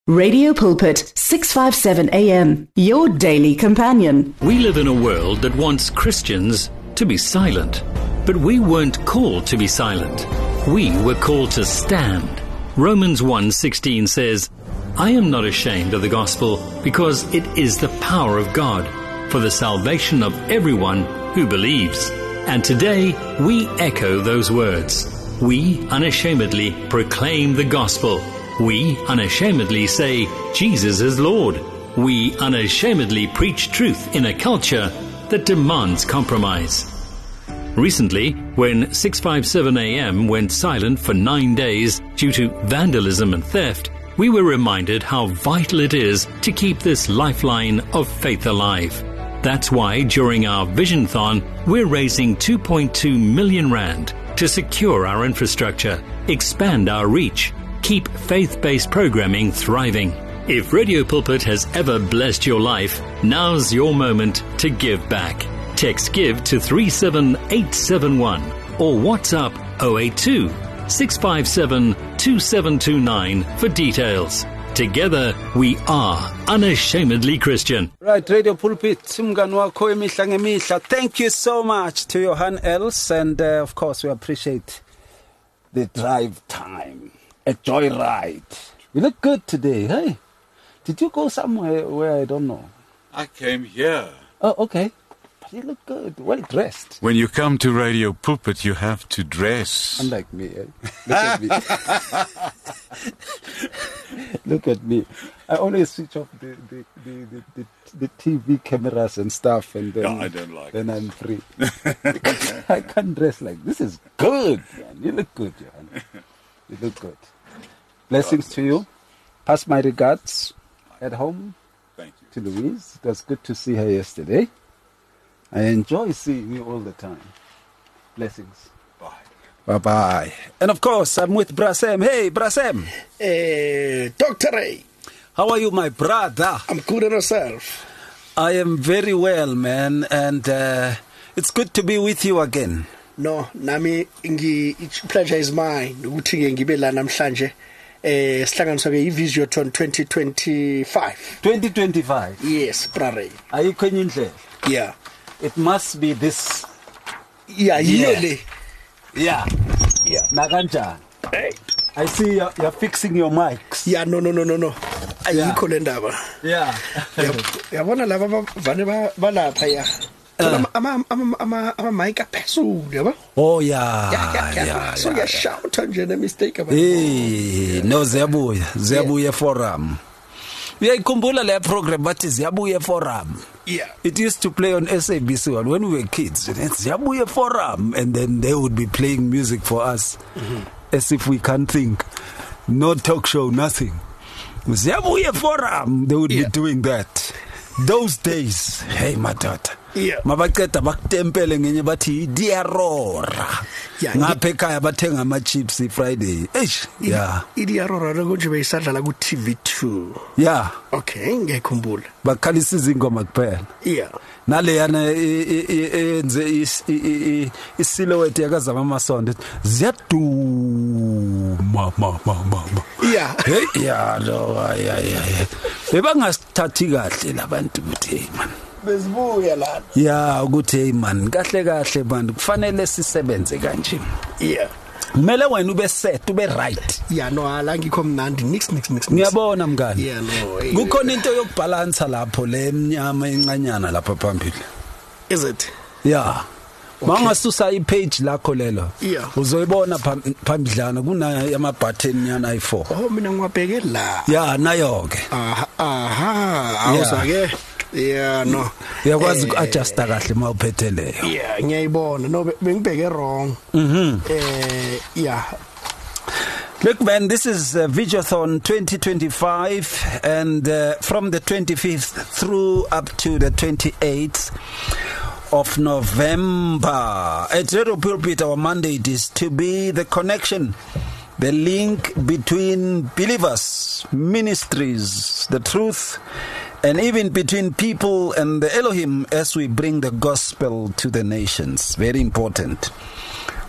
Radio Pulpit, 657 AM, your daily companion. We live in a world that wants Christians to be silent. But we weren't called to be silent. We were called to stand. Romans 1:16 says, I am not ashamed of the gospel, because it is the power of God for the salvation of everyone who believes. And today we echo those words. We unashamedly proclaim the gospel. We unashamedly say Jesus is Lord. We unashamedly preach truth in a culture that demands compromise. Recently, when 657 AM went silent for 9 days due to vandalism and theft, we were reminded how vital it is to keep this lifeline of faith alive. That's why during our Vision-thon, we're raising 2.2 million rand to secure our infrastructure, expand our reach, keep faith-based programming thriving. If Radio Pulpit has ever blessed your life, now's your moment to give back. Text GIVE to 37871 or WhatsApp 082 657 2729 for details. Together, we are unashamedly Christian. Right, Radio Pulpit, umngani wakho emihla ngemihla. Thank you so much to Johan Els, and of course we appreciate the drive time, a joyride. You look good today, hey? Did you go somewhere where I don't know? I came here. Oh, okay. But you look good, well dressed. When you come to Radio Pulpit, you have to dress. Unlike me, eh? Look at me. Look at me. I always switch off the TV cameras and stuff, and then, No, I don't like then I'm free. I can't dress like this. Is good, man. You look good, Johan. You look good. Blessings to you. Pass my regards at home. Thank you. To Louise. It was good to see her yesterday. I enjoy seeing you all the time. Blessings. Bye. Bye-bye. And of course, I'm with Brasem. Hey, Brasem. Dr. Ray. How are you, my brother? I'm good on yourself. I am very well, man. And it's good to be with you again. No, nami pleasure is mine. Ukuthi ngibe la namhlanje sihlanganiswa ke iVision-thon 2025. 2025. Yes, Brare. Ayikho enye indlela. Yeah. It must be this. Yeah, yearly. Yeah. Yeah. Na kanjani? Hey. I see you're fixing your mics. Yeah, no. Ayikho le ndaba. Yeah. Yabona laba vane balapha ya. Ama mic aphezulu yabo. Oh yeah. So you shout nje ne mistake about. Hey, no ziyabuya forum. Uyayikhumbula le program bathi ziyabuya forum. Yeah. It used to play on SABC1 when we were kids. Ziyabuya forum, and then they would be playing music for us as if we can't think. No talk show, nothing. Ziyabuya forum, they would be doing that. Those days, hey my daughter. Yeah. Mabaqeda bakutempele ngenye bathi diarora. Yeah. Ngapha ekhaya bathenga ama chips Friday. Yeah. Idiarora konje beyisadlala ku TV2. Yeah. Okay, ngiyakhumbula. Bakhalisa izingoma kuphela. Yeah. Nale yana enze isilhouette yakazama amasondo ziyaduma mama. Yeah. Hey yeah no yeah. Bebangasithathi kahle labantu ukuthi man. Besibuya la. Yeah, ukuthi hey man, kahle man, kufanele sisebenze kanje. Yeah. Kumele wena ube set, ube right. Yeah, no, ala ngikho mnandi mix. Ngiyabona mngani. Yeah, no. Kukhona into yokubalansa lapho le emnyama encanyana lapha phambili. Is it? Yeah. Mangasusa ipage lakho lelo. Yeah. Uzoyibona phambidlana kuna ama button yana i4. Oh, mina ngiwabheke la. Yeah, nayo ke. Awuza ke. Yeah, no. Uyakwazi uku-adjusta kahle mawuphethe leyo. Yeah, ngiyayibona. No, bengibheke wrong. Yeah. Look, man, this is Vision-thon 2025, and from the 25th through up to the 28th of November. At Radio Pulpit, our mandate is to be the connection, the link between believers, ministries, the truth, and even between people and the Elohim as we bring the gospel to the nations. Very important.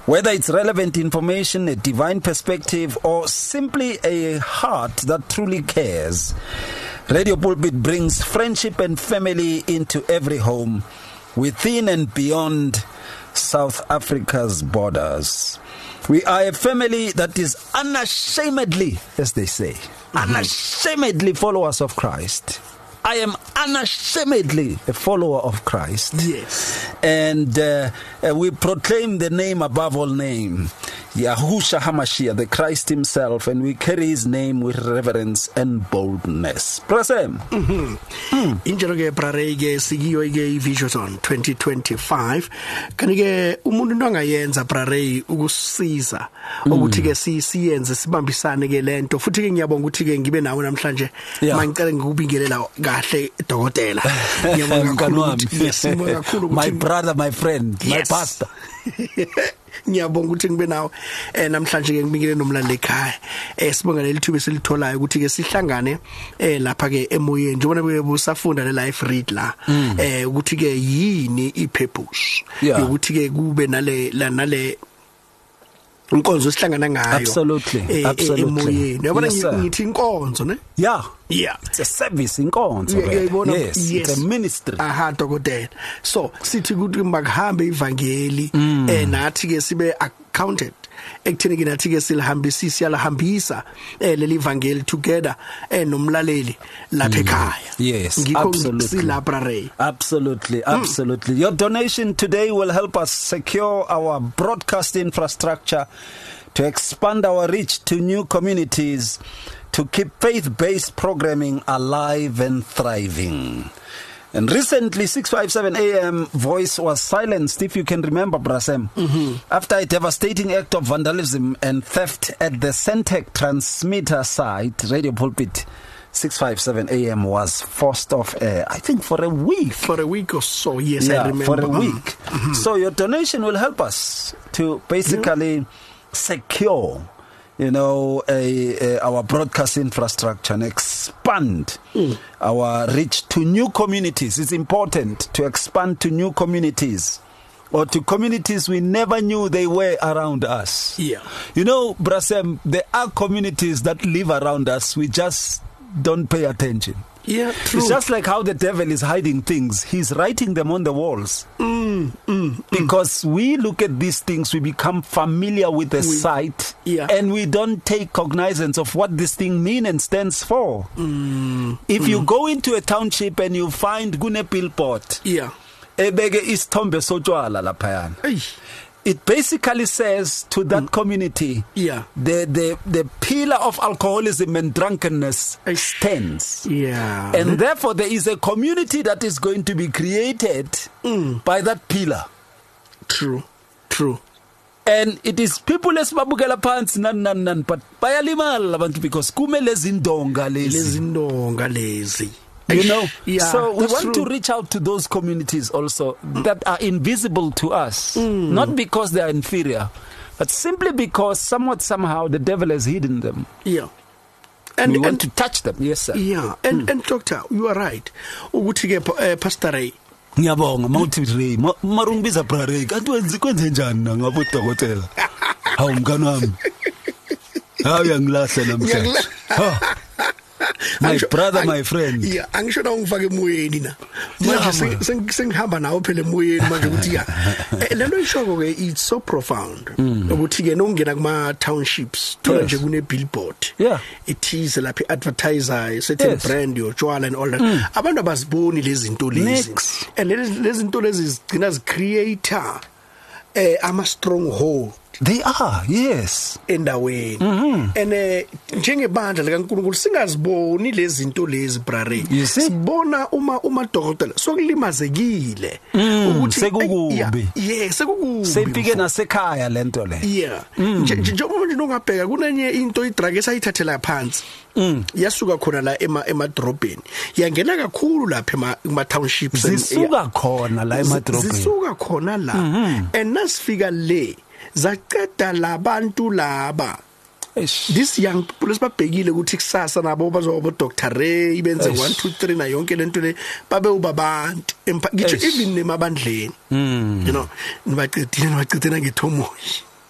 Whether it's relevant information, a divine perspective, or simply a heart that truly cares, Radio Pulpit brings friendship and family into every home, within and beyond South Africa's borders. We are a family that is unashamedly, as they say, unashamedly followers of Christ. I am unashamedly a follower of Christ. Yes. And we proclaim the name above all name, Yahushua HaMashiach, the Christ himself, and we carry his name with reverence and boldness. Prasem. Injalo ke brare ke sikiyo ke Vision 2025. Kanike umuntu ongayenza brare ukusiza ukuthi ke siyenze sibambisane ke lento futhi ke ngiyabonga ukuthi ke ngibe nawe namhlanje mangicela ngikubingelela kahle dokotela. Ngiyabonga kakhulu. My brother, my friend, my pastor. Ngiyabonga ukuthi ngibe nawe namhlanje ke ngibikele nomlando ekhaya sibonga leli thuba esilitholayo ukuthi ke sihlangane lapha ke emoyeni njengoba besafunda le life read la ukuthi ke yini ipurpose ukuthi ke kube nale inkonzo esihlangana ngayo. Absolutely. Emoyeni yabona ngithi inkonzo ne yeah it's a service inkonzo. Yes, it's a ministry. Aha dokotela. So sithi ukuthi makuhambe ivangeli nathi ke sibe accounted ekutheni ke nathi ke siyalahambisa leli vangeli together nomlaleli lapha ekhaya. Yes, absolutely. Your donation today will help us secure our broadcast infrastructure, to expand our reach to new communities, to keep faith-based programming alive and thriving. And recently, 657 AM voice was silenced, if you can remember, Brasem, after a devastating act of vandalism and theft at the Centec transmitter site. Radio Pulpit 657 AM was forced off air, I think for a week. For a week or so, yes, I remember. For a week. So your donation will help us to basically secure, our broadcast infrastructure and expand our reach to new communities. It's important to expand to new communities, or to communities we never knew they were around us. Yeah. Brasem, there are communities that live around us. We just don't pay attention. Yeah, true. It's just like how the devil is hiding things. He's writing them on the walls. Because we look at these things, we become familiar with the sight, and we don't take cognizance of what this thing means and stands for. If you go into a township and you find Gune billboard, ebege isithombe sotshwala laphayana. It basically says to that community, the pillar of alcoholism and drunkenness stands. And therefore there is a community that is going to be created by that pillar. True. And it is people esibabukela phansi nan but bayalimala abantu because kume lezindonga lezi. So we want to reach out to those communities also that are invisible to us, not because they are inferior, but simply because somehow the devil has hidden them. And we want to touch them. Yes, sir. And doctor, you are right. Ukuthi ke Pastor Ray. Ngiyabonga mawuthi Ray, marungibiza bra Ray. Kanti kwenze njani na ngabo dokotela? Hawu mngani wami. Hawu yangilahla namhlanje. My brother, my friend. Angisho na ungifake emoyeni na. Manje sengihamba nawo phela emoyeni manje ukuthi lento ishoko ke it's so profound. Ukuthi ke nongena kuma townships thola nje kune billboard. It is lapha advertiser certain brand yotshwala and all that. Abantu abaziboni lezi zinto lezi. And lezi zinto lezi zigcina creator ama stronghold. They are, yes. Endaweni. And njengebandla likaNkulunkulu singaziboni lezi zinto lezi brare. Sibona uma dokotela sokulimazekile ukuthi sekukubi. Sekukubi. Sefike nasekhaya lento le. Njengoba nje ungabheka kunenye into idrug esayithathela phansi. Yasuka khona la emadrobheni. Yangena kakhulu lapha ema townships. Zisuka khona la emadrobheni. Zisuka khona la. And nasifika le zaqeda labantu laba. This young people esibabhekile ukuthi kusasa nabo bazoba Dr. Ray benze 1 2 3 na yonke lento le babe ubabantu ngisho even nemabandleni nibaqedile ngithomoyi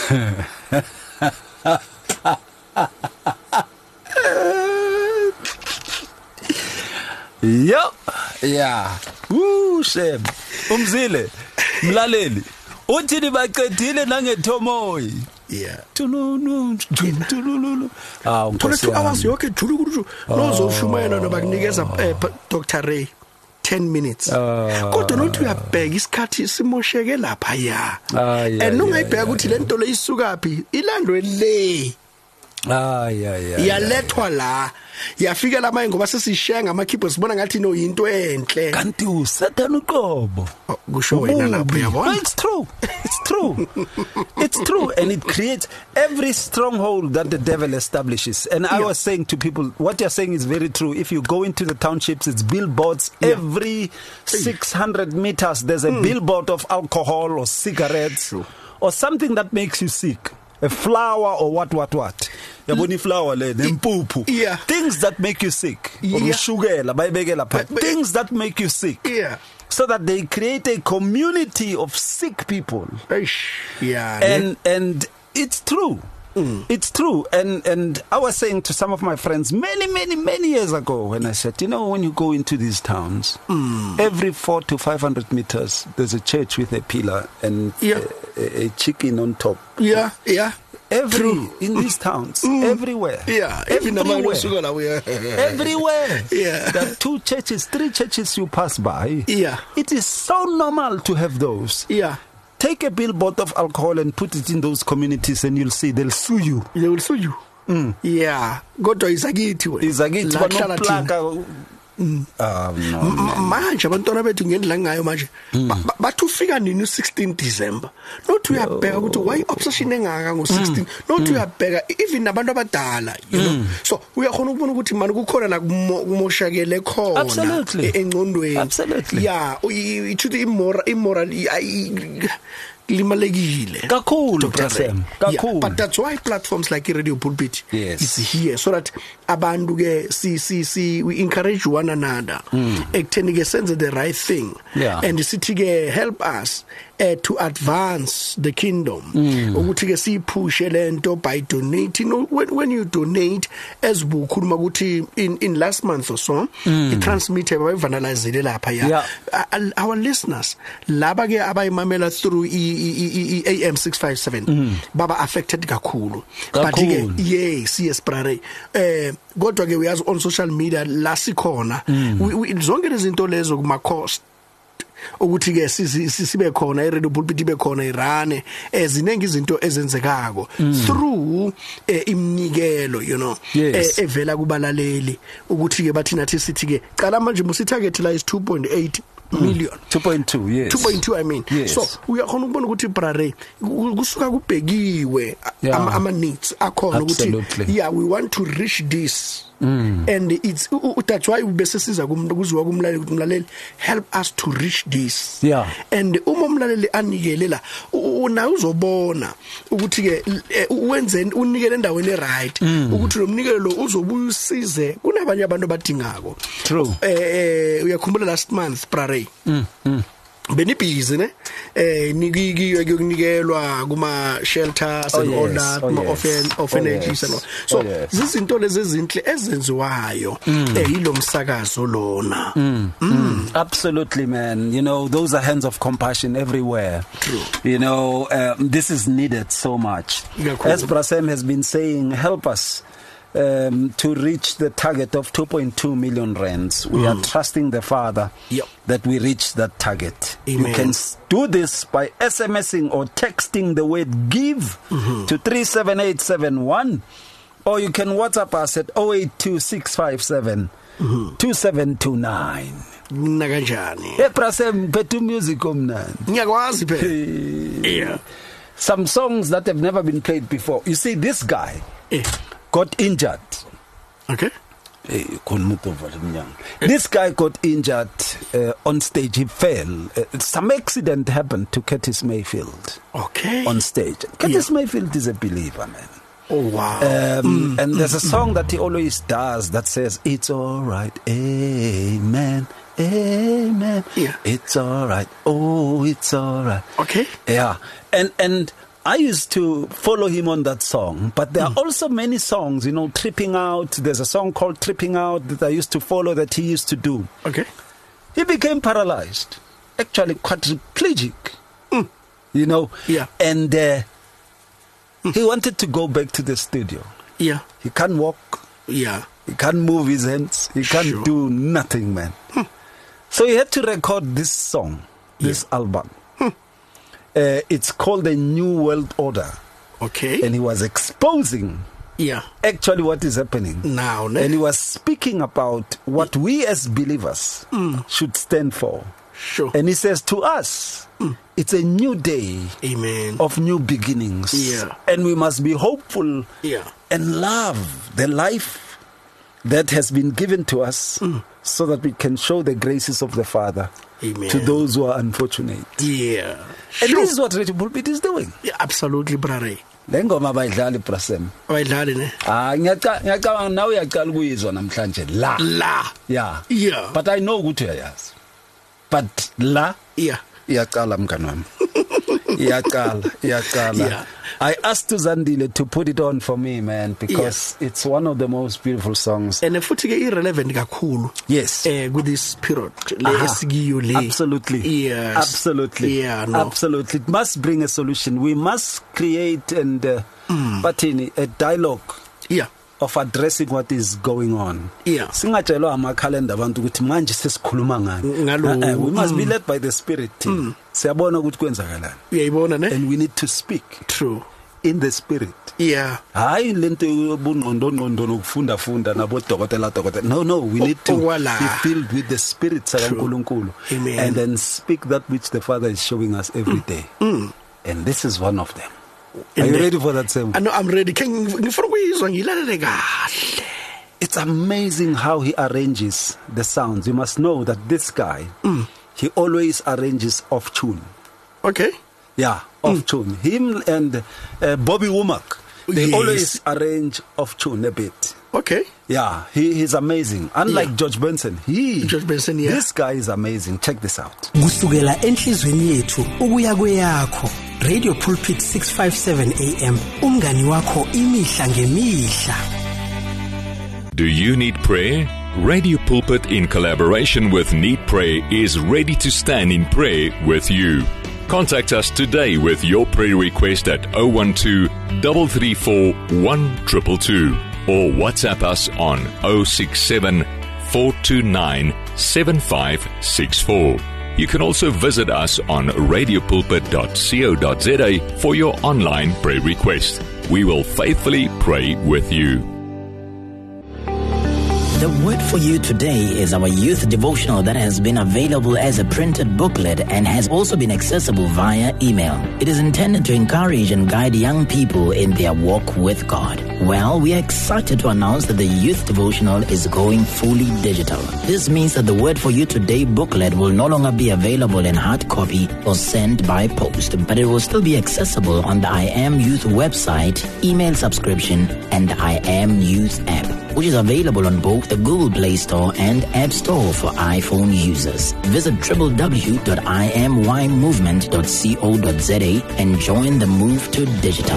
Yo, yeah. Woo, Shem. Umzile, mlaleli. Uthini baqedile nangethomoyi. Yeah. Tululu. Ah, Thola 2 hours yonke julu lozoshumayela noba kunikeza Dr. Ray 10 minutes. Kodwa nothi uyabheka isikhathi simosheke lapha ya. And ungayibheka ukuthi lento le isukaphi ilandwe le. Yalethwa la. Yafika la manje ngoba sesishenga ama keyboards sibona ngathi no into enhle. Kanti uSatan uqobo. Kusho wena lapho yabona. It's true. It's true. It's true, and it creates every stronghold that the devil establishes. And I was saying to people, what you're saying is very true. If you go into the townships, it's billboards. Every 600 meters there's a billboard of alcohol or cigarettes or something that makes you sick. A flower or what. Yaboni flower le nempuphu. Things that make you sick. Umshukela bayibekela pha. Things that make you sick. So that they create a community of sick people. And it's true. It's true. And I was saying to some of my friends many years ago when I said, you know, when you go into these towns, every 400 to 500 meters there's a church with a pillar and a chicken on top. Every in these towns, everywhere. Everywhere. There are 2 churches, 3 churches you pass by. It is so normal to have those. Take a billboard of alcohol and put it in those communities, and you'll see they'll sue you. They will sue you. Kodwa izakithi wena. Manje abantwana bethu ngendlela ngayo manje bathi ufika nini 16 December nothi uyabheka ukuthi why obsession engaka ngo16 nothi uyabheka even nabantu abadala, you know. So uyakhona ukubona ukuthi manje kukhona la kumoshakele khona engcondweni. Ithi immoral limalekile kakhulu kakhulu. But that's why platforms like Radio Pulpit is here, so that abantu ke we encourage one another ekutheni ke senze the right thing, and sithi ke help us to advance the kingdom, ukuthi ke sipushe lento by donating. When you donate, as bukhuluma ukuthi in last month or so it transmitted by vandalized lapha our listeners laba ke abayimamela through AM 657 baba affected kakhulu. But yes brother, kodwa ke uyazi on social media la sikhona zonke izinto lezo kuma cost ukuthi ke sibe khona iRadio Pulpit ibe khona irane ezinenge izinto ezenzekako through imnikelo, you know, evela kubalaleli ukuthi ke bathi nathi sithi ke qala manje musitarget la is 2.8 million 2.2 2.2 I mean. So uyakhona ukubona ukuthi brare kusuka kubhekiwe ama needs akhona ukuthi we want to reach this. And it's that's why bese siza kuziwa kumlaleli ukuthi umlaleli help us to reach this. And uma umlaleli anikelela una uzobona ukuthi ke uwenze unikele endaweni eright ukuthi lo mnikelo lo uzobuya usize kunabanye abantu abadingako. True. Uyakhumbula last month brare benibhizi ne nikiyekunikelwa kuma shelters and all that, kuma orphanages and all. So izinto lezi ezinhle ezenziwayo yilomsakazo lona. Absolutely, man. You know, those are hands of compassion everywhere. True. You know, this is needed so much. As Brasem has been saying, help us to reach the target of 2.2 million rands. We are trusting the Father that we reach that target. Amen. You can do this by SMSing or texting the word give to 37871, or you can WhatsApp us at 082657 2729. Nakanjani Brasem betu music omnandi ngiyakwazi phela. Some songs that have never been played before. You see, this guy got injured. Okay. This guy got injured on stage. He fell. Some accident happened to Curtis Mayfield. Okay. On stage. Curtis Mayfield is a believer, man. Oh wow. And there's a song that he always does that says, "It's all right, amen, amen. It's all right. Oh, it's all right." Okay. And I used to follow him on that song, but there are also many songs, Tripping Out. There's a song called Tripping Out that I used to follow that he used to do. Okay. He became paralyzed, actually quadriplegic, Yeah. And he wanted to go back to the studio. Yeah. He can't walk. Yeah. He can't move his hands. He can't do nothing, man. So he had to record this song, this album. It's called The New World Order. Okay. And he was exposing actually what is happening now. And he was speaking about what we as believers should stand for. Sure. And he says to us, it's a new day. Amen. Of new beginnings. Yeah. And we must be hopeful Yeah. and love the life that has been given to us so that we can show the graces of the Father. Amen. To those who are unfortunate. Yeah. And this is what Radio Pulpit is doing. Yeah, absolutely, brother. Lengoma bayidlala iPrasem. Bayidlala ne? Ngiyacabanga nawe uyaqala ukuyizwa namhlanje la. Yeah. Yeah. But I know ukuthi uyayazi. But la iyaqala mngani wami. Iyaqala. Yeah. I asked Zandile to put it on for me, man, because it's one of the most beautiful songs. And futhi ke irrelevant kakhulu. Yes. With this period. Absolutely. Yes. Absolutely. Yeah, no. Absolutely. It must bring a solution. We must create a dialogue. Yeah. Of addressing what is going on. Yeah. Singatshelwa amakhalenda abantu ukuthi manje sesikhuluma ngani. We must be led by the Spirit. Siyabona ukuthi kwenzakalani. Uyayibona ne? And we need to speak. True. In the Spirit. Yeah. Hayi lento yobungqondo nokufunda nabo dokotela. No, we need to be filled with the Spirit sakaNkulunkulu. Amen. And then speak that which the Father is showing us every day. And this is one of them. Are you ready for that, Sam? I know I'm ready. It's amazing how he arranges the sounds. You must know that this guy, he always arranges off tune. Okay. Yeah, off tune. Him and Bobby Womack, they always arrange off tune a bit. Okay. Yeah, he's amazing. Unlike George Benson, this guy is amazing. Check this out. Kusukela enhlizweni yethu ukuya kweyakho. Radio Pulpit 657 AM. Umngani wakho imihla ngemihla. Do you need prayer? Radio Pulpit in collaboration with Need Pray is ready to stand in prayer with you. Contact us today with your prayer request at 012 334 1222 or WhatsApp us on 067 429 7564. You can also visit us on radiopulpit.co.za for your online prayer request. We will faithfully pray with you. The word for you today is our youth devotional that has been available as a printed booklet and has also been accessible via email. It is intended to encourage and guide young people in their walk with God. Well, we are excited to announce that the youth devotional is going fully digital. This means that the word for you today booklet will no longer be available in hard copy or sent by post, but it will still be accessible on the I Am Youth website, email subscription, and the I Am Youth app, which is available on both the Google Play Store and App Store for iPhone users. Visit www.imymovement.co.za and join the move to digital.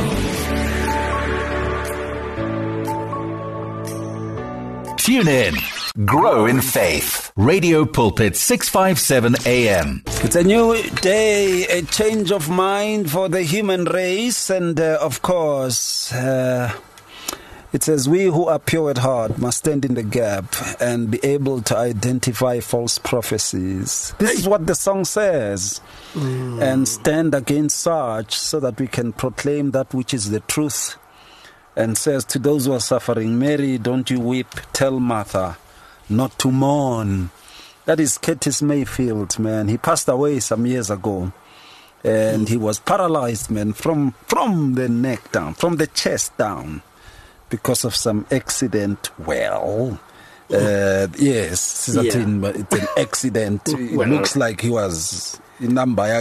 Tune in. Grow in faith. Radio Pulpit 657 AM. It's a new day, a change of mind for the human race, and of course, it says we who are pure at heart must stand in the gap and be able to identify false prophecies. This is what the song says. And stand against such so that we can proclaim that which is the truth. And says to those who are suffering, Mary, don't you weep. Tell Martha not to mourn. That is Curtis Mayfield, man. He passed away some years ago. And he was paralyzed, man, from the neck down, from the chest down, because of some accident. Well, yes, it's an accident. It looks like he was in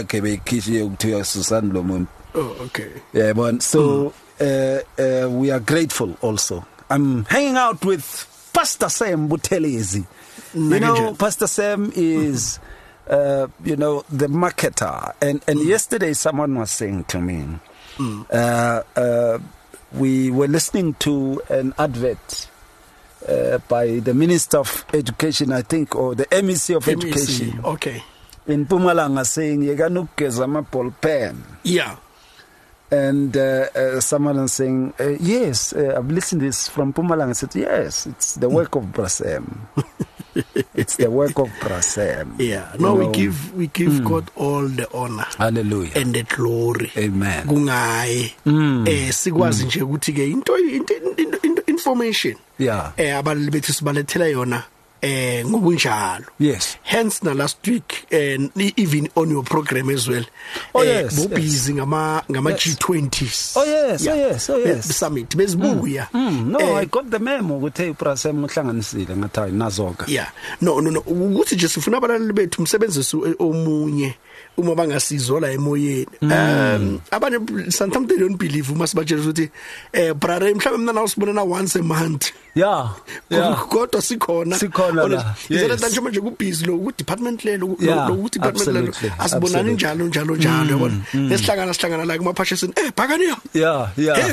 Oh, okay. Yeah, but so we are grateful also. I'm hanging out with Pastor Sam Buthelezi. You know, Pastor Sam is, the marketer. And yesterday someone was saying to me We were listening to an advert by the Minister of Education, I think, or the MEC of Education. Okay. In Mpumalanga saying, "Yeganukeza ma ball pen." Yeah. And someone is saying, yes, I've listened to this from Mpumalanga. I said, yes, it's the work of Brasem. It's the work of Brasem. Yeah. No, we give God all the honor. Hallelujah. And the glory. Amen. Kungayi. Sikwazi nje ukuthi ke into information. Yeah. Abalali bethu sibalethela yona. Ngobunjalo. Yes. Hence na last week and even on your program as well. Oh yes. Busy ngama G20s. Oh yes. Yeah. Oh yes. Oh yes. The summit bezibuya. No, I got the memo ukuthi uPrasem uhlanganisile ngathi nazoka. Yeah. No. Ukuthi nje sifuna abalali bethu umsebenzisi omunye uma bangasizwa la emoyeni. Abanye sometimes they don't believe masibatshela ukuthi brother mhlawumbe mina nawo sibonana once a month. Yeah. Kodwa sikhona la. Izela manje manje kubhizi lo ku department lelo lo department lelo asibonani njalo yabona. Esihlangana la kuma phashesini bhakaniya. Yeah.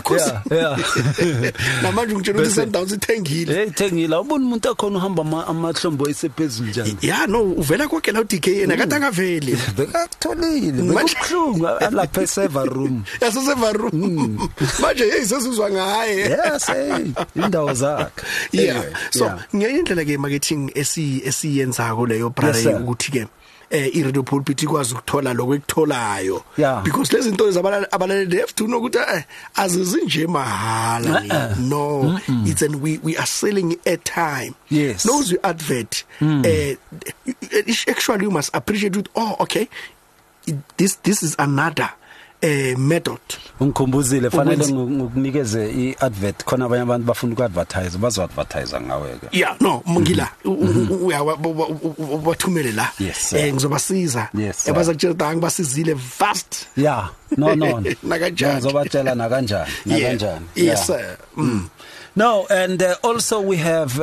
Namanje ngitshela ukuthi Sundowns ithengile. Ithengile. Ubona umuntu akhona uhamba amahlombo esephezulu njani. Yeah, no, uvela konke la uDK yena kade angaveli. Bekutholile. Bekubhlungu lapha eserver room. Server room. Manje sesizwa ngaye. Yes, indawo zakhe. Yeah. So ngiyindlela ke marketing esiyenzako leyo brother ukuthi ke iRadio Pulpit ikwazi ukuthola lokho ekutholayo because lezi zinto abalali they have to know ukuthi azizinje mahala. No, it's and we are selling airtime. Yes. Knows your advert. Actually you must appreciate it. Oh, okay. This is another method. Ungikhumbuzile fanele ngokunikeze iadvert khona abanye abantu bafuna ukuadvertise bazoadvertise ngawe ke. Yeah, no, ngila wathumele la. Ngizobasiza. Ebazakutshela ukuthi angibasizile fast. Yeah. No. Nakanjani. Ngizobatshela nakanjani. Yes sir. No, and also we have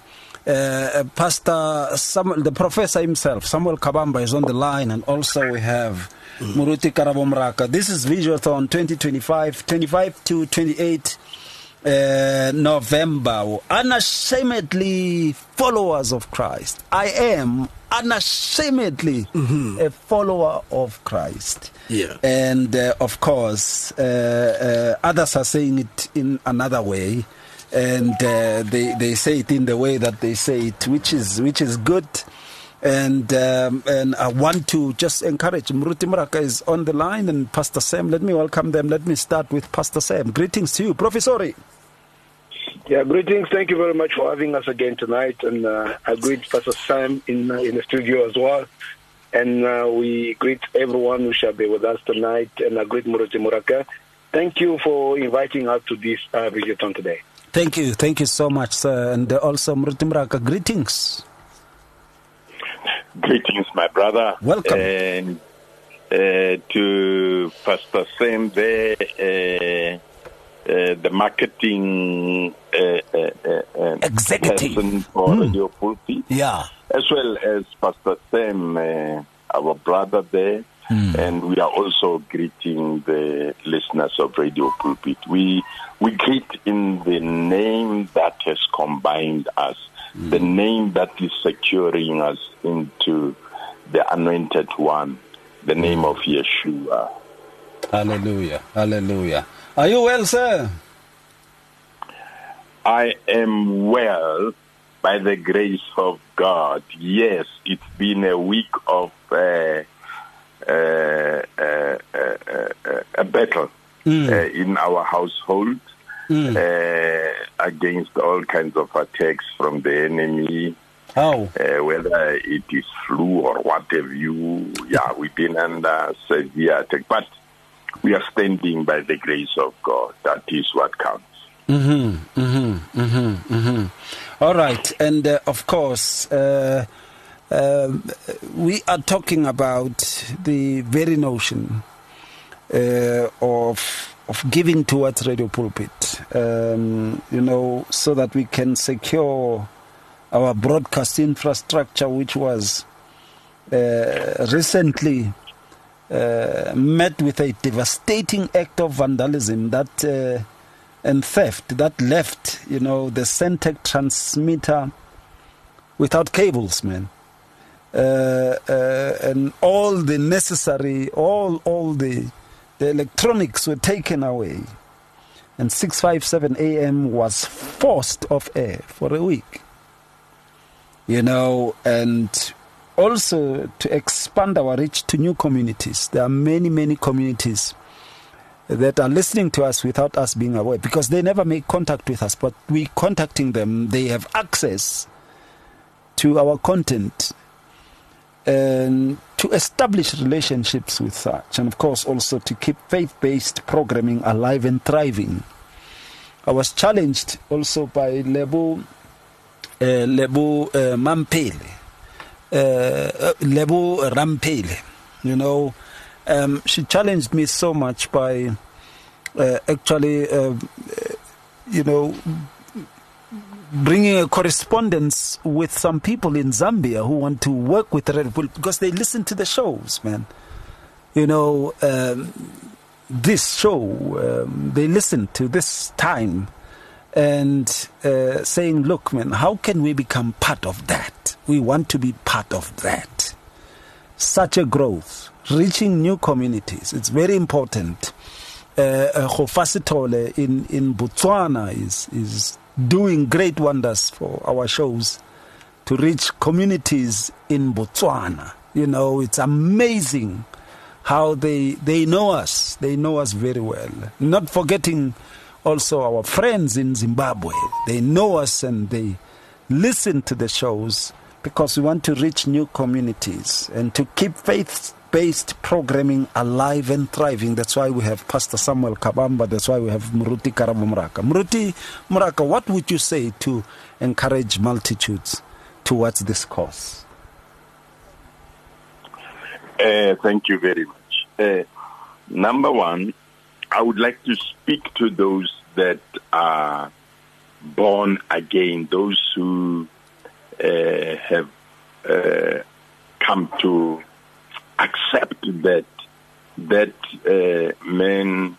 Pastor Samuel, the professor himself, Samuel Kabamba is on the line, and also we have Muruti Karabomraka. This is Visualthon 2025, 25 to 28 November. Unashamedly followers of Christ. I am unashamedly a follower of Christ. Yeah. And of course, others are saying it in another way. And they say it in the way that they say it, which is good. And I want to just encourage. Muruti Muraka is on the line, and Pastor Sam. Let me welcome them. Let me start with Pastor Sam. Greetings to you, Professor. Yeah, greetings. Thank you very much for having us again tonight. And I greet Pastor Sam in the studio as well. And we greet everyone who shall be with us tonight. And I greet Muruti Muraka. Thank you for inviting us to this Visualthon today. Thank you so much, sir. And also Muruti Muraka, greetings. Greetings, my brother. Welcome. And to Pastor Sam there, the marketing executive person for Radio Pulpit. Yeah. As well as Pastor Sam, our brother there. And we are also greeting the listeners of Radio Pulpit. We greet in the name that has combined us, the name that is securing us into the Anointed One, the name of Yeshua. Hallelujah. Hallelujah. Are you well, sir? I am well by the grace of God. Yes, it's been a week of a battle in our household against all kinds of attacks from the enemy. Whether it is flu or what have you, we've been under severe attack. But we are standing by the grace of God. That is what counts. All right. And of course, we are talking about the very notion of giving towards Radio Pulpit, so that we can secure our broadcast infrastructure, which was recently met with a devastating act of vandalism that and theft that left, the Sentech transmitter without cables, man. And all the necessary, all the electronics were taken away. And 657 AM was forced off air for a week. And also to expand our reach to new communities. There are many, many communities that are listening to us without us being aware, because they never make contact with us, but we contacting them. They have access to our content and to establish relationships with such, and of course also to keep faith-based programming alive and thriving. I was challenged also by Lebo Mampele, Lebo Rampele, she challenged me so much by bringing a correspondence with some people in Zambia who want to work with Red Bull because they listen to the shows, man. This show, they listen to this time and saying, look, man, how can we become part of that? We want to be part of that. Such a growth, reaching new communities. It's very important. Hofasitole in Botswana is doing great wonders for our shows to reach communities in Botswana. It's amazing how they know us. They know us very well. Not forgetting also our friends in Zimbabwe. They know us and they listen to the shows because we want to reach new communities and to keep faith-based programming alive and thriving. That's why we have Pastor Samuel Kabamba. That's why we have Muruti Karabo Muraka. Muruti Muraka, what would you say to encourage multitudes towards this cause? Thank you very much. Number one, I would like to speak to those that are born again, those who have come to accept that man,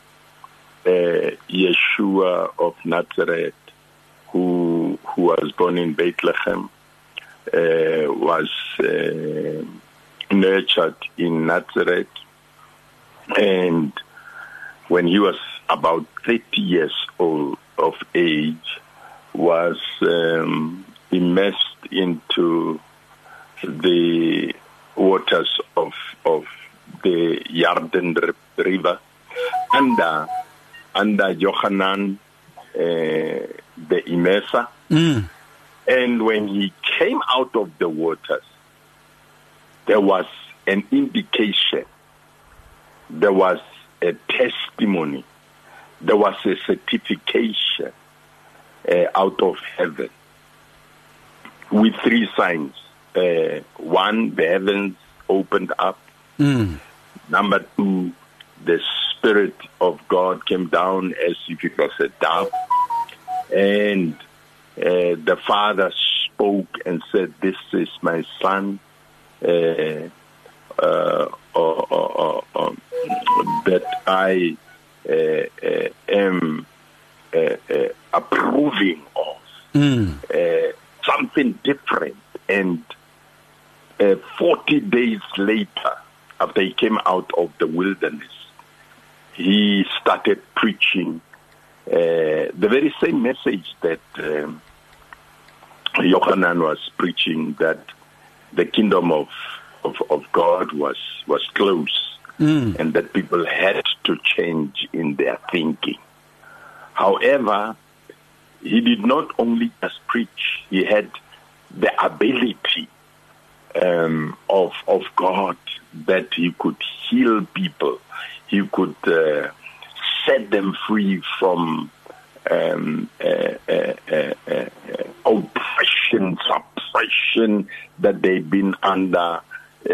Yeshua of Nazareth, who was born in Bethlehem, was nurtured in Nazareth, and when he was about 30 years old of age, was immersed into the waters of the Jordan River under Yohanan the Immerser. And when he came out of the waters, there was an indication, there was a testimony, there was a certification out of heaven with three signs. One, the heavens opened up. Number two, the Spirit of God came down as if it was a dove. And the Father spoke and said, "This is my Son, that I am approving of." Something different. And 40 days later, after he came out of the wilderness, he started preaching the very same message that Yohanan was preaching, that the kingdom of God was close, and that people had to change in their thinking. However, he did not only just preach, he had the ability of God, that he could heal people, he could set them free from oppression, suppression that they've been under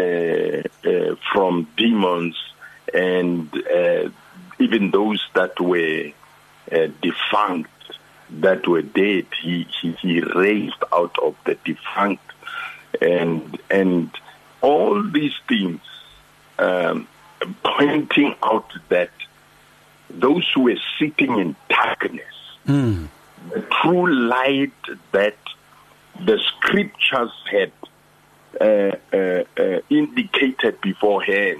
from demons, and even those that were defunct, that were dead, he raised out of the defunct, and all these things pointing out that those who were sitting in darkness, the true light that the scriptures had indicated beforehand,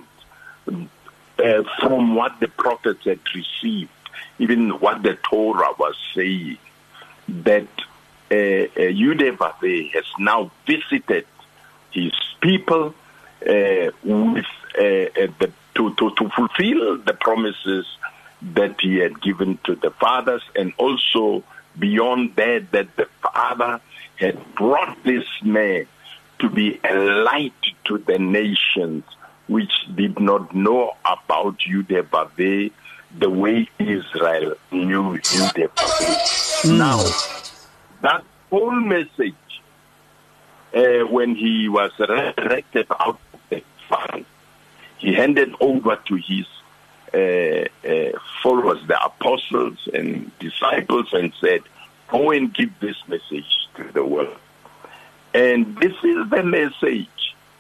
from what the prophets had received, even what the Torah was saying, that Yudevave has now visited his people with to fulfill the promises that he had given to the fathers, and also beyond that, that the Father had brought this man to be a light to the nations which did not know about Yudevave the way Israel knew Yudevave. Now, that whole message, when he was resurrected out of the fire, he handed over to his followers, the apostles and disciples, and said, go and give this message to the world. And this is the message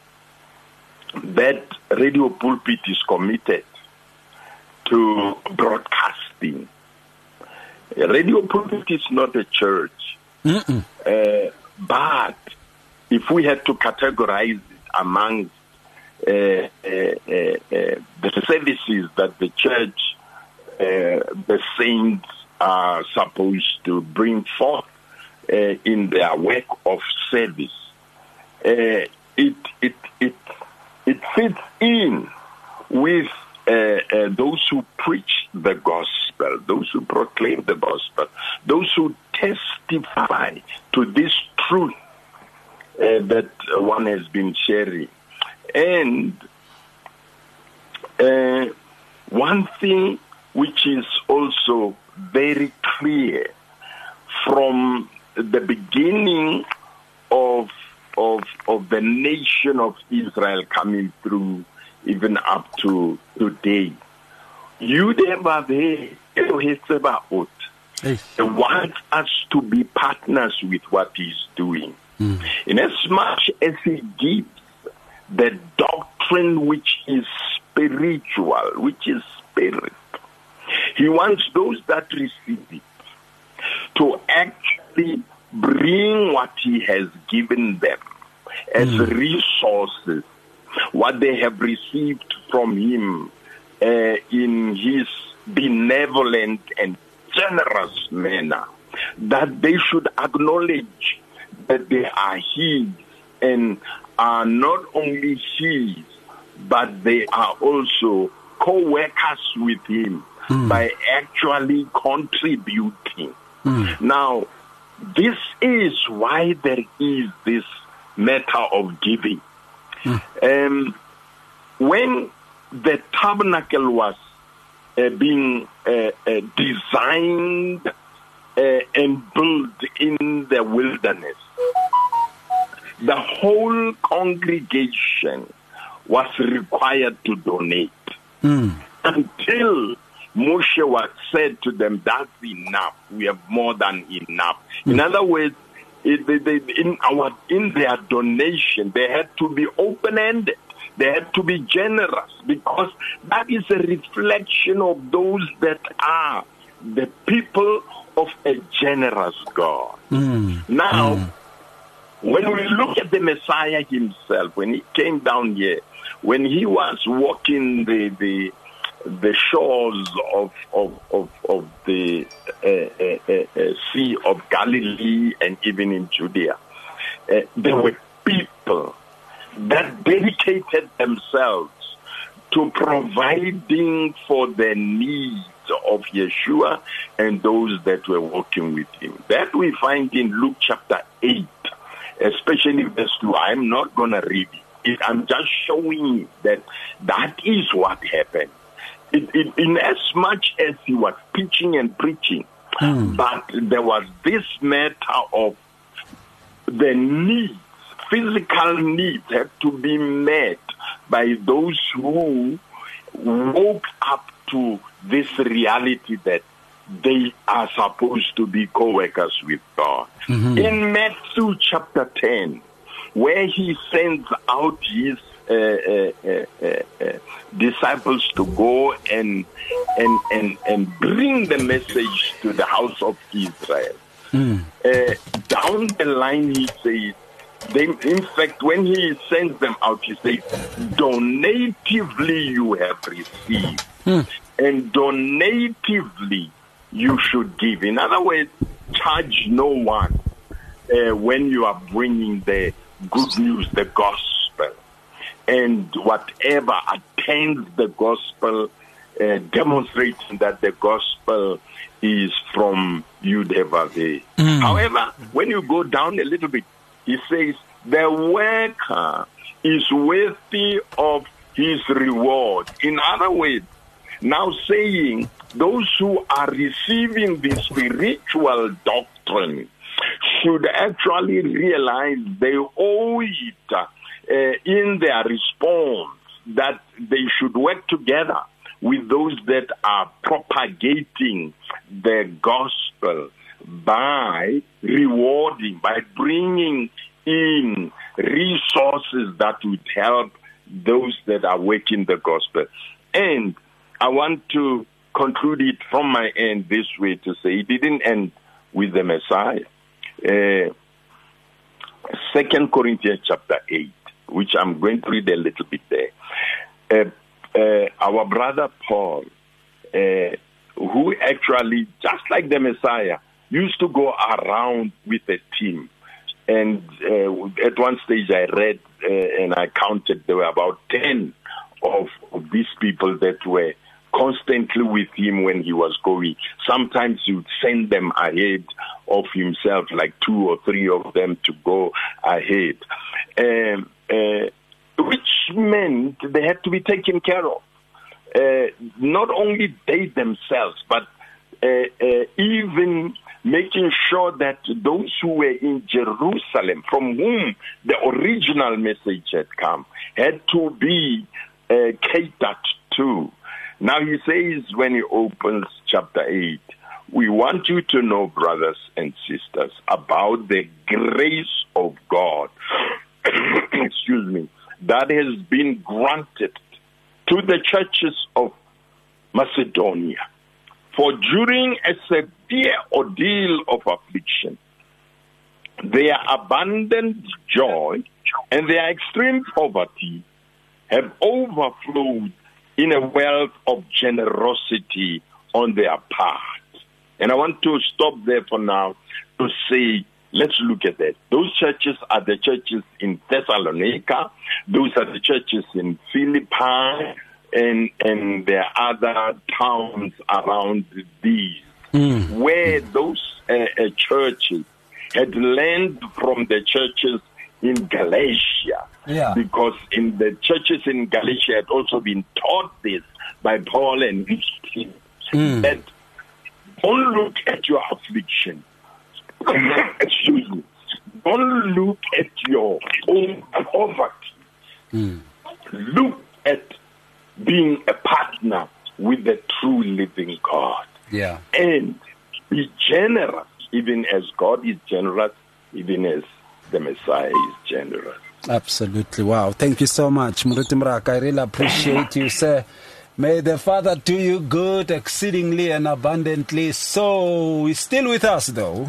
that Radio Pulpit is committed to broadcasting. Radio Pulpit is not a church, but if we had to categorize it amongst the services that the church, the saints are supposed to bring forth in their work of service, it fits in with those who preach the gospel, those who proclaim the gospel, those who testify to this truth that one has been sharing. And one thing which is also very clear from the beginning of the nation of Israel coming through even up to today, Yudevave wants us to be partners with what he's doing. In as much as he gives the doctrine which is spiritual, which is spirit, he wants those that receive it to actually bring what he has given them as resources, what they have received from him in his benevolent and generous manner, that they should acknowledge that they are his, and are not only his, but they are also co-workers with him by actually contributing. Now, this is why there is this matter of giving. When the tabernacle was being designed and built in the wilderness, the whole congregation was required to donate until Moshe was said to them, that's enough. We have more than enough. In other words, in their donation, they had to be open-ended. They had to be generous, because that is a reflection of those that are the people of a generous God. Now, when we look at the Messiah himself, when he came down here, when he was walking the shores of the Sea of Galilee and even in Judea, there were people that dedicated themselves to providing for the needs of Yeshua and those that were walking with him. That we find in Luke chapter 8, especially verse 2. I'm not going to read it. I'm just showing you that is what happened. In as much as he was teaching and preaching, but there was this matter of the needs, physical needs had to be met by those who woke up to this reality that they are supposed to be co-workers with God. In Matthew chapter 10, where he sends out his disciples to go and bring the message to the house of Israel. Down the line, he says, in fact, when he sends them out, he says, donatively you have received, and donatively you should give. In other words, charge no one when you are bringing the good news, the gospel, and whatever attends the gospel, demonstrating that the gospel is from Yud-Heh-Vaveh. However, when you go down a little bit, he says, the worker is worthy of his reward. In other words, now saying, those who are receiving the spiritual doctrine should actually realize they owe it in their response, that they should work together with those that are propagating the gospel by rewarding, by bringing in resources that would help those that are working the gospel. And I want to conclude it from my end this way, to say it didn't end with the Messiah. 2 Corinthians chapter 8, which I'm going to read a little bit there. Our brother Paul, who actually, just like the Messiah, used to go around with a team. And at one stage I read and I counted, there were about 10 of these people that were constantly with him when he was going. Sometimes he would send them ahead of himself, like 2 or 3 of them to go ahead. Which meant they had to be taken care of. Not only they themselves, but even making sure that those who were in Jerusalem, from whom the original message had come, had to be catered to. Now he says, when he opens chapter 8, we want you to know, brothers and sisters, about the grace of God, excuse me, that has been granted to the churches of Macedonia. For during a severe ordeal of affliction, their abundant joy and their extreme poverty have overflowed in a wealth of generosity on their part. And I want to stop there for now to say, let's look at that. Those churches are the churches in Thessalonica. Those are the churches in Philippi, and there are other towns around these, where those churches had learned from the churches in Galatia. Yeah. Because in the churches in Galatia had also been taught this by Paul and his team. That don't look at your affliction. Excuse me. Don't look at your own poverty. Look at being a partner with the true living God. Yeah. And be generous, even as God is generous, even as the Messiah is generous. Absolutely. Wow. Thank you so much, Moruti Mraka. I really appreciate you, sir. May the Father do you good exceedingly and abundantly. So, he's still with us, though.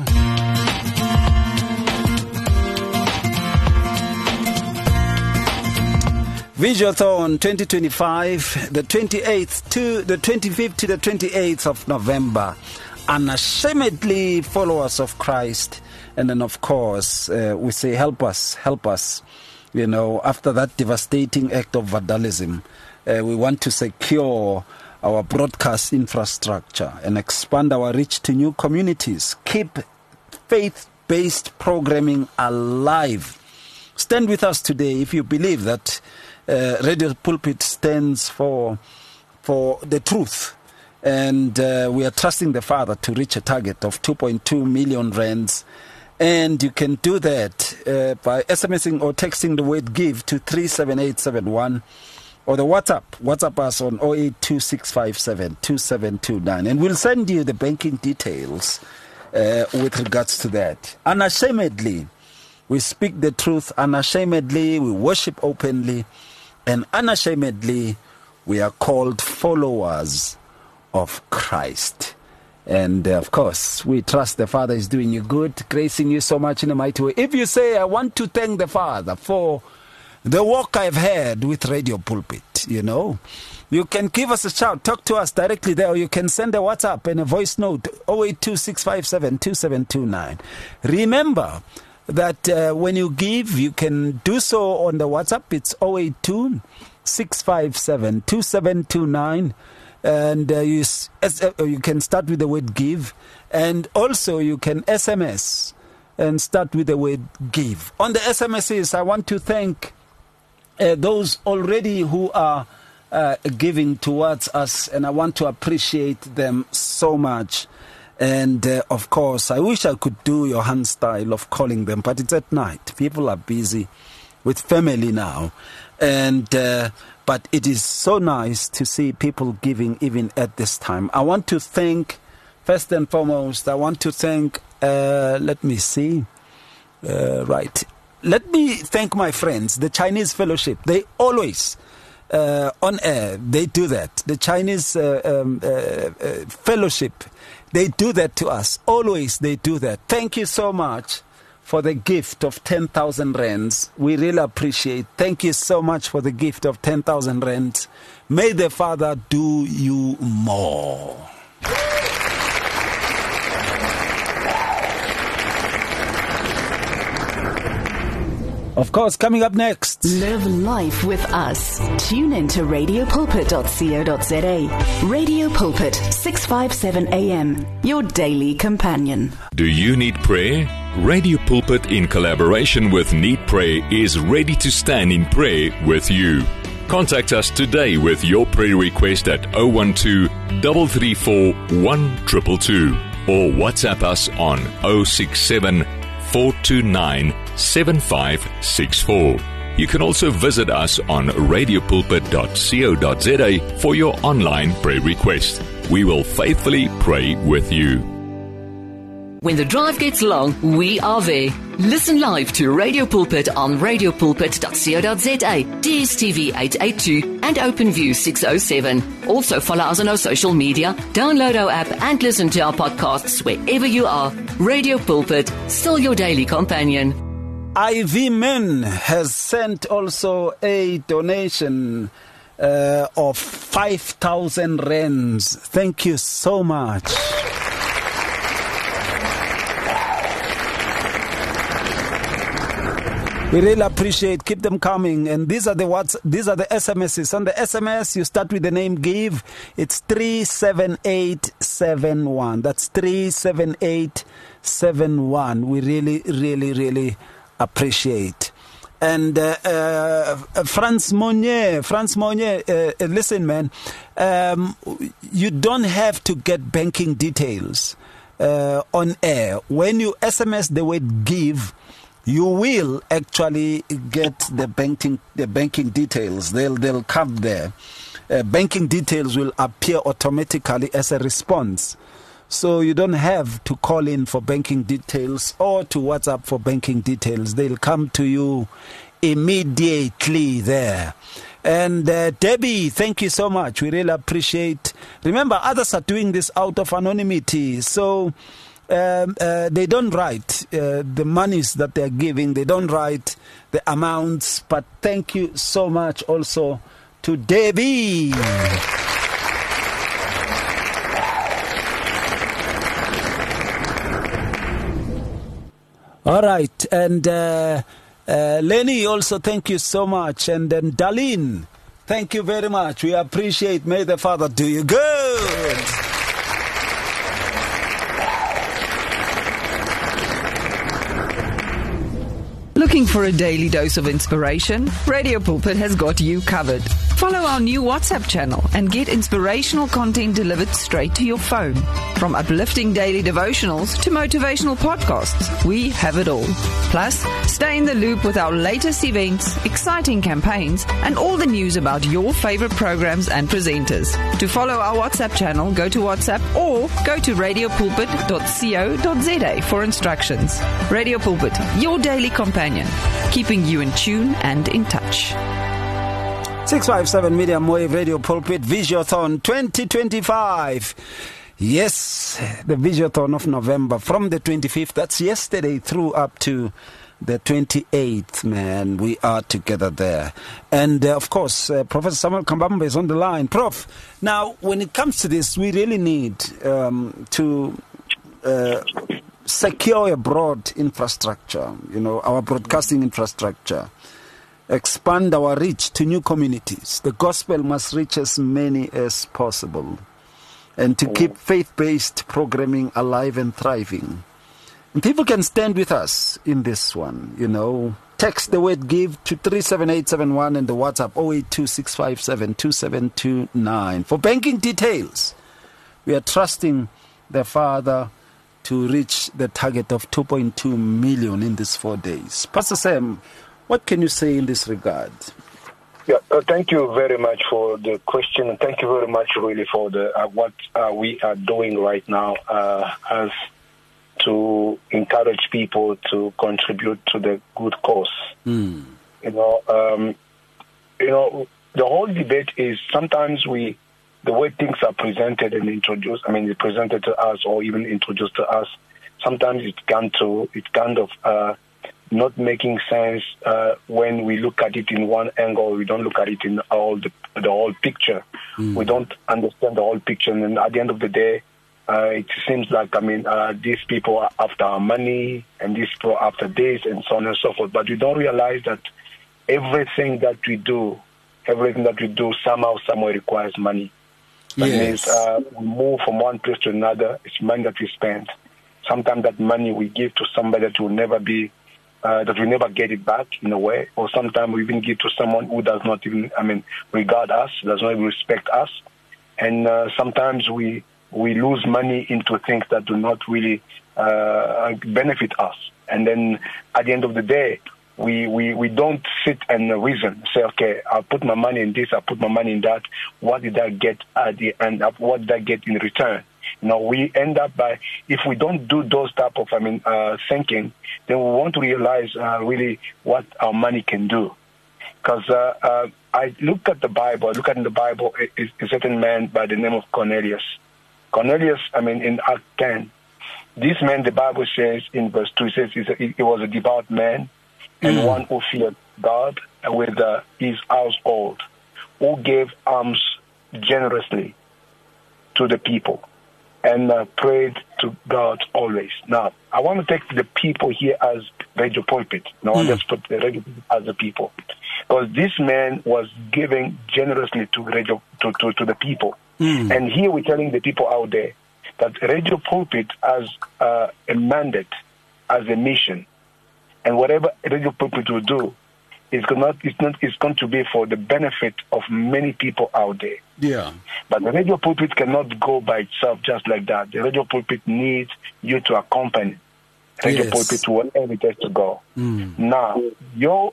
Visualthon 2025, the 28th to the 25th to the 28th of November. Unashamedly followers of Christ. And then, of course, we say, help us. You know, after that devastating act of vandalism, we want to secure our broadcast infrastructure and expand our reach to new communities. Keep faith-based programming alive. Stand with us today if you believe that Radio Pulpit stands for the truth. And we are trusting the Father to reach a target of 2.2 million rands. And you can do that by SMSing or texting the word GIVE to 37871 or the WhatsApp us on 0826572729. And we'll send you the banking details with regards to that. Unashamedly, we speak the truth. Unashamedly, we worship openly. And unashamedly, we are called followers of Christ. And of course, we trust the Father is doing you good, gracing you so much in a mighty way. If you say, I want to thank the Father for the work I've had with Radio Pulpit, you can give us a shout, talk to us directly there, or you can send a WhatsApp and a voice note, 082-657-2729. Remember that when you give, you can do so on the WhatsApp. It's 082-657-2729. And you can start with the word give, and also you can SMS and start with the word give. On the SMSs, I want to thank those already who are giving towards us, and I want to appreciate them so much. And of course, I wish I could do your hand style of calling them, but it's at night. People are busy with family now, and but it is so nice to see people giving even at this time. I want to thank, first and foremost, let me see. Let me thank my friends, the Chinese Fellowship. They always, on air, they do that. The Chinese Fellowship, they do that to us. Always they do that. Thank you so much for the gift of 10,000 rands. We really appreciate. Thank you so much for the gift of 10,000 rands. May the Father do you more. Of course, coming up next. Live life with us. Tune in to radiopulpit.co.za. Radio Pulpit, 657 AM, your daily companion. Do you need prayer? Radio Pulpit, in collaboration with Need Pray, is ready to stand in prayer with you. Contact us today with your prayer request at 012-334-1222 or WhatsApp us on 067-429-7564. You can also visit us on radiopulpit.co.za for your online prayer request. We will faithfully pray with you. When the drive gets long, we are there. Listen live to Radio Pulpit on radiopulpit.co.za, DSTV 882 and OpenView 607. Also follow us on our social media, download our app and listen to our podcasts wherever you are. Radio Pulpit, still your daily companion. IV Men has sent also a donation of 5,000 rands. Thank you so much. We really appreciate. Keep them coming. And these are the SMSs. On the SMS, you start with the name give. It's 37871. That's 37871. We really, really, really appreciate. And Franz Monnier, listen, man. You don't have to get banking details on air. When you SMS the word give, you will actually get the banking details. They'll come there. Banking details will appear automatically as a response. So you don't have to call in for banking details or to WhatsApp for banking details. They'll come to you immediately there. And Debbie, thank you so much. We really appreciate. Remember, others are doing this out of anonymity. So they don't write the monies that they're giving. They don't write the amounts. But thank you so much also to Debbie. All right. And Lenny, also thank you so much. And then Darlene, thank you very much. We appreciate. May the Father do you good. Looking for a daily dose of inspiration? Radio Pulpit has got you covered. Follow our new WhatsApp channel and get inspirational content delivered straight to your phone. From uplifting daily devotionals to motivational podcasts, we have it all. Plus, stay in the loop with our latest events, exciting campaigns, and all the news about your favorite programs and presenters. To follow our WhatsApp channel, go to WhatsApp or go to radiopulpit.co.za for instructions. Radio Pulpit, your daily companion, keeping you in tune and in touch. 657 Medium Wave Radio Pulpit Visiothon 2025. Yes, the Visiothon of November from the 25th, that's yesterday, through up to the 28th, man. We are together there. And of course, Professor Samuel Kambamba is on the line. Prof, now when it comes to this, we really need to secure a broad infrastructure, our broadcasting infrastructure. Expand our reach to new communities. The gospel must reach as many as possible. And to keep faith-based programming alive and thriving. And people can stand with us in this one, Text the word GIVE to 37871 and the WhatsApp 0826572729. For banking details, we are trusting the Father to reach the target of 2.2 million in these 4 days. Pastor Sam, what can you say in this regard? Yeah, thank you very much for the question, and thank you very much really for the what we are doing right now as to encourage people to contribute to the good cause. The whole debate is sometimes the way things are presented and introduced. I mean, presented to us or even introduced to us. Sometimes it's kind of not making sense when we look at it in one angle. We don't look at it in the whole picture. We don't understand the whole picture, and at the end of the day, it seems like these people are after our money, and these people are after this, and so on and so forth. But we don't realize that everything that we do, somehow, somewhere requires money. That means we move from one place to another. It's money that we spend. Sometimes that money we give to somebody that will never be. That we never get it back in a way, or sometimes we even give to someone who does not even, regard us, does not even respect us, and sometimes we lose money into things that do not really benefit us, and then at the end of the day, we don't sit and reason, say, okay, I'll put my money in this, I'll put my money in that. What did I get at the end? What did I get in return? We end up by, if we don't do those type of, thinking, then we want to realize really what our money can do. Because I look at the Bible, a certain man by the name of Cornelius. Cornelius, in Act 10, this man, the Bible says in verse 2, it says he was a devout man and one who feared God with his household, who gave alms generously to the people. And prayed to God always. Now, I want to take the people here as Radio Pulpit. Let's put the Radio Pulpit as the people. Because this man was giving generously to the people. And here we're telling the people out there that Radio Pulpit has a mandate, as a mission. And whatever Radio Pulpit will do, it's going to be for the benefit of many people out there. Yeah. But the Radio Pulpit cannot go by itself just like that. The Radio Pulpit needs you to accompany Radio Pulpit to wherever it has to go. Now, your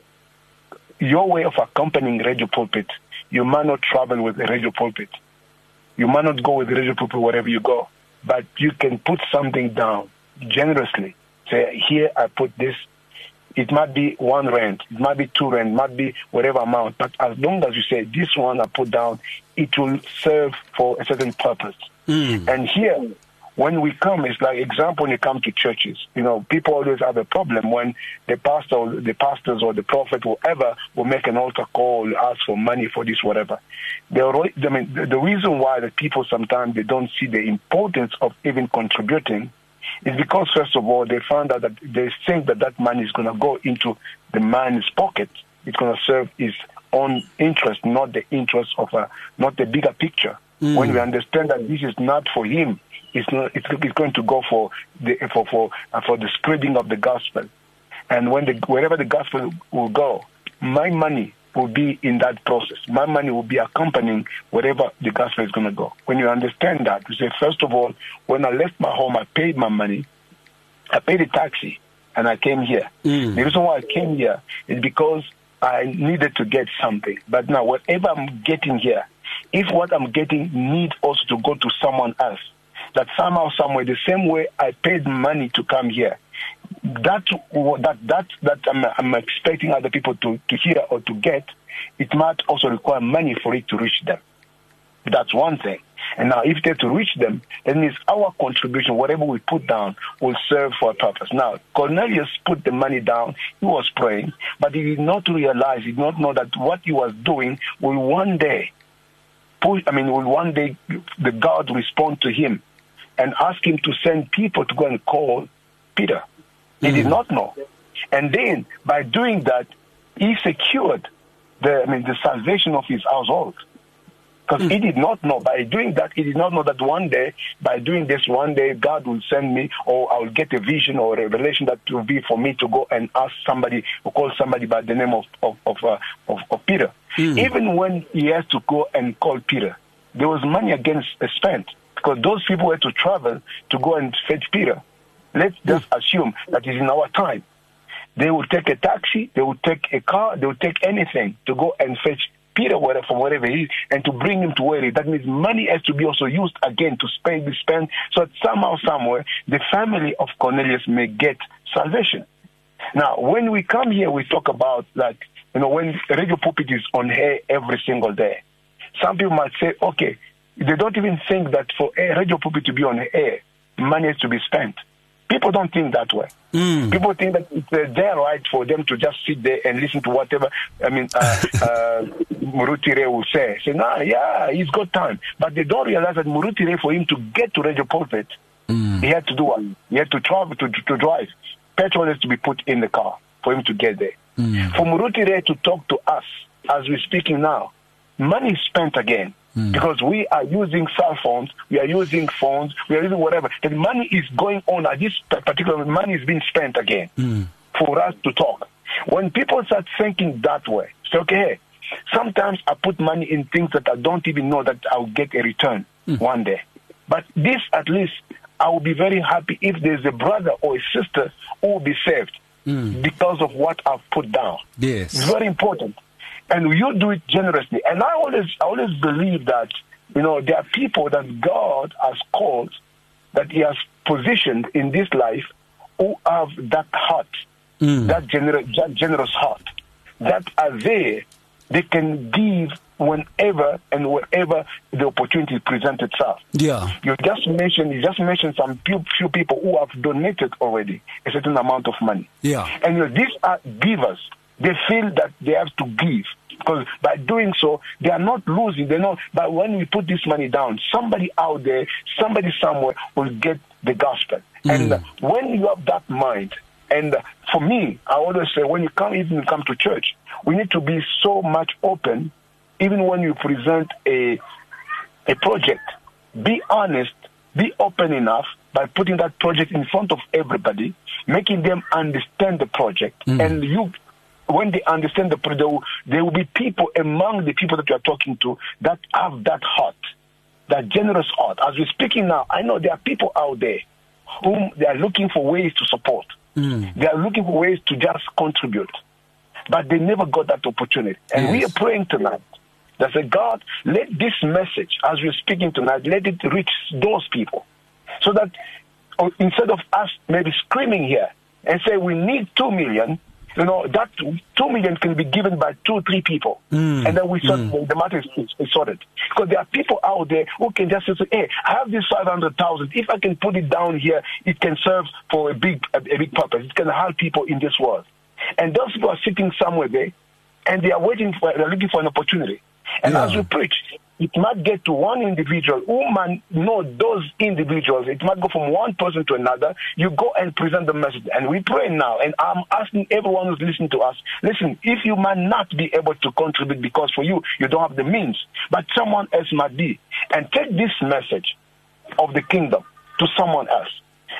way of accompanying Radio Pulpit, you might not travel with the Radio Pulpit. You might not go with the Radio Pulpit wherever you go. But you can put something down generously. Say, here I put this. It might be 1 rand, it might be 2 rand, it might be whatever amount. But as long as you say, this one I put down, it will serve for a certain purpose. And here, when we come, it's like example when you come to churches. People always have a problem when the pastors or the prophet, whoever, will make an altar call, ask for money for this, whatever. The reason why the people sometimes they don't see the importance of even contributing is because, first of all, they found out that they think that money is going to go into the man's pocket. It's going to serve his own interest, not the interest of not the bigger picture. When we understand that this is not for him, it's going to go for the spreading of the gospel. And wherever the gospel will go, my money will be in that process. My money will be accompanying wherever the gospel is going to go. When you understand that, you say, first of all, when I left my home, I paid my money, I paid a taxi, and I came here. The reason why I came here is because I needed to get something. But now, whatever I'm getting here, if what I'm getting needs also to go to someone else, that somehow, somewhere, the same way I paid money to come here, that I'm expecting other people to hear or to get, it might also require money for it to reach them. That's one thing. And now, if they're to reach them, that means our contribution, whatever we put down, will serve for a purpose. Now, Cornelius put the money down. He was praying, but he did not realize, he did not know that what he was doing will one day the God respond to him and ask him to send people to go and call Peter. He did not know. And then, by doing that, he secured the salvation of his household. Because he did not know. By doing that, he did not know that one day, by doing this, one day God will send me, or I will get a vision or a revelation that will be for me to go and ask somebody, or call somebody by the name of Peter. Even when he has to go and call Peter, there was money spent, because those people had to travel to go and fetch Peter. Let's just assume that is in our time. They will take a taxi, they will take a car, they will take anything to go and fetch Peter from wherever he is, and to bring him to where he is. That means money has to be also used again to be spent, so that somehow, somewhere, the family of Cornelius may get salvation. Now, when we come here, we talk about, when Radio Pulpit is on air every single day, some people might say, okay, they don't even think that for Radio Pulpit to be on air, money has to be spent. People don't think that way. People think that it's their right for them to just sit there and listen to whatever, Murutire will say. Say, he's got time. But they don't realize that Murutire, for him to get to Radio Pulpit, he had to do what? He had to travel, to drive. Petrol has to be put in the car for him to get there. For Murutire to talk to us, as we're speaking now, money is spent again. Because we are using cell phones, we are using phones, we are using whatever. The money is going on. This particular money is being spent again for us to talk. When people start thinking that way, say, okay, sometimes I put money in things that I don't even know that I'll get a return one day. But this, at least, I will be very happy if there's a brother or a sister who will be saved because of what I've put down. Yes. It's very important. And you do it generously. And I always believe that, there are people that God has called, that he has positioned in this life, who have that heart, that generous heart, that are there. They can give whenever and wherever the opportunity presents itself. Yeah. You just mentioned some few people who have donated already a certain amount of money. Yeah. And these are givers. They feel that they have to give, because by doing so, they are not losing. They know. But when we put this money down, somebody out there, somebody somewhere will get the gospel. And when you have that mind, and for me, I always say, when you come to church, we need to be so much open. Even when you present a project, be honest, be open enough by putting that project in front of everybody, making them understand the project, and you. When they understand the project, there will be people among the people that you are talking to that have that heart, that generous heart. As we're speaking now, I know there are people out there whom they are looking for ways to support. They are looking for ways to just contribute. But they never got that opportunity. And we are praying tonight that say, God, let this message, as we're speaking tonight, let it reach those people. So that instead of us maybe screaming here and say we need 2 million, that 2 million can be given by 2 or 3 people. And then the matter is sorted. Because there are people out there who can just say, hey, I have this 500,000. If I can put it down here, it can serve for a big purpose. It can help people in this world. And those people are sitting somewhere there, and they're looking for an opportunity. And as we preach, it might get to one individual who might know those individuals. It might go from one person to another. You go and present the message. And we pray now. And I'm asking everyone who's listening to us, listen, if you might not be able to contribute because for you don't have the means, but someone else might be, and take this message of the kingdom to someone else.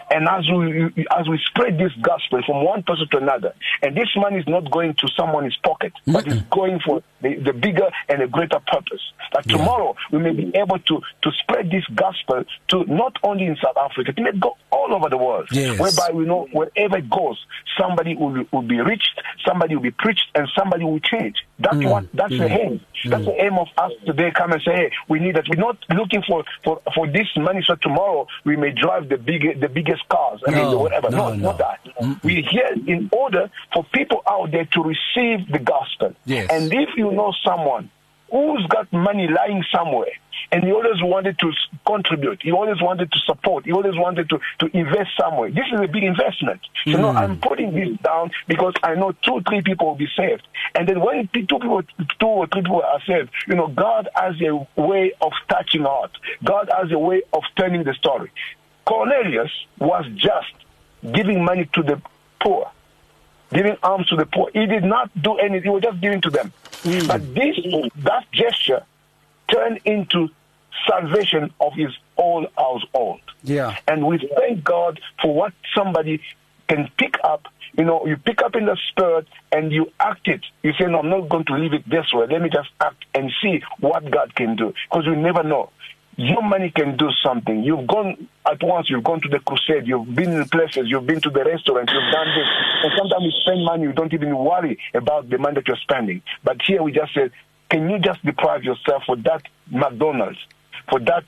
And as we spread this gospel from one person to another, and this money is not going to someone's pocket, but it's going for the bigger and a greater purpose. That tomorrow we may be able to spread this gospel to not only in South Africa, it may go all over the world, whereby we know wherever it goes, somebody will be reached, somebody will be preached, and somebody will change. That's the aim. That's the aim of us today. Come and say, hey, we need that. We're not looking for this money so tomorrow we may drive the biggest cars. Whatever. Not that. We're here in order for people out there to receive the gospel. Yes. And if you know someone who's got money lying somewhere, and he always wanted to contribute, he always wanted to support, he always wanted to invest somewhere. This is a big investment. So no, I'm putting this down because I know 2-3 people will be saved. And then when 2 or 3 people are saved, God has a way of touching heart. God has a way of turning the story. Cornelius was just giving money to the poor, giving alms to the poor. He did not do anything. He was just giving to them. But that gesture turned into salvation of his whole household. Yeah. And we thank God for what somebody can pick up. You pick up in the spirit and you act it. You say, no, I'm not going to leave it this way. Let me just act and see what God can do. Because we never know. Your money can do something. You've gone at once, you've gone to the crusade, you've been in places, you've been to the restaurant, you've done this. And sometimes you spend money, you don't even worry about the money that you're spending. But here we just said, can you just deprive yourself for that McDonald's, for that,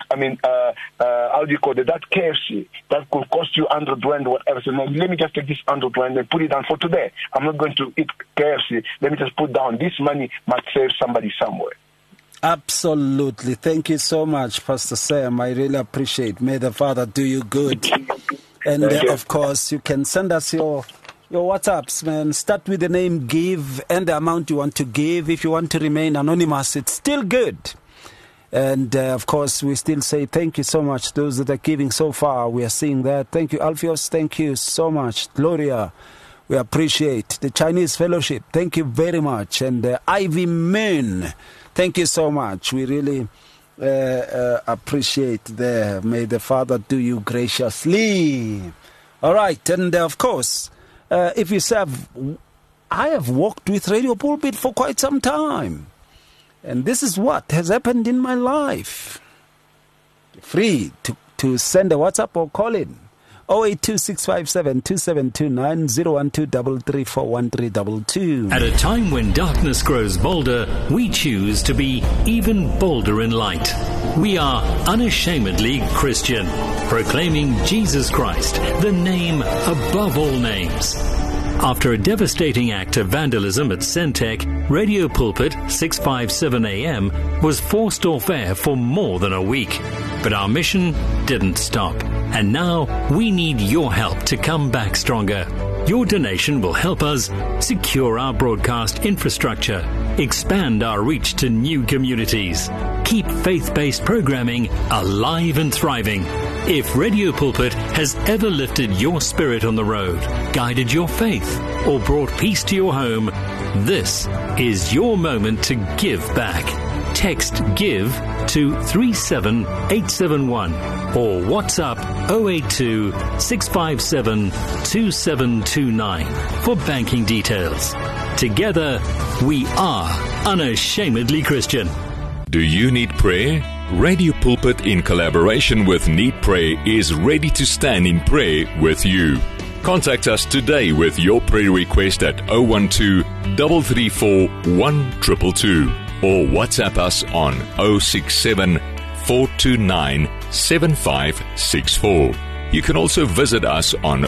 how do you call it, that KFC, that could cost you 100 rand or whatever. So no, let me just take this 100 rand and put it down for today. I'm not going to eat KFC. Let me just put down this money might save somebody somewhere. Absolutely. Thank you so much, Pastor Sam. I really appreciate. May the Father do you good. And of course, you can send us your WhatsApps, man. Start with the name Give and the amount you want to give. If you want to remain anonymous, it's still good. And of course, we still say thank you so much. Those that are giving so far, we are seeing that. Thank you, Alpheus. Thank you so much. Gloria, we appreciate. The Chinese Fellowship, thank you very much. And Ivy Moon, thank you so much. We really appreciate that. May the Father do you graciously. All right. And of course, if you say, I have walked with Radio Pulpit for quite some time. And this is what has happened in my life. Free to send a WhatsApp or call in. 082-657-2729-012-334-1322. At a time when darkness grows bolder, we choose to be even bolder in light. We are unashamedly Christian, proclaiming Jesus Christ, the name above all names. After a devastating act of vandalism at Centec, Radio Pulpit 657 AM was forced off air for more than a week. But our mission didn't stop. And now we need your help to come back stronger. Your donation will help us secure our broadcast infrastructure, expand our reach to new communities, keep faith-based programming alive and thriving. If Radio Pulpit has ever lifted your spirit on the road, guided your faith, or brought peace to your home, this is your moment to give back. Text GIVE to 37871 or WhatsApp 082 657 2729 for banking details. Together, we are unashamedly Christian. Do you need prayer? Radio Pulpit, in collaboration with Need Pray, is ready to stand in prayer with you. Contact us today with your prayer request at 012 334 1222 or WhatsApp us on 067 429 7564. You can also visit us on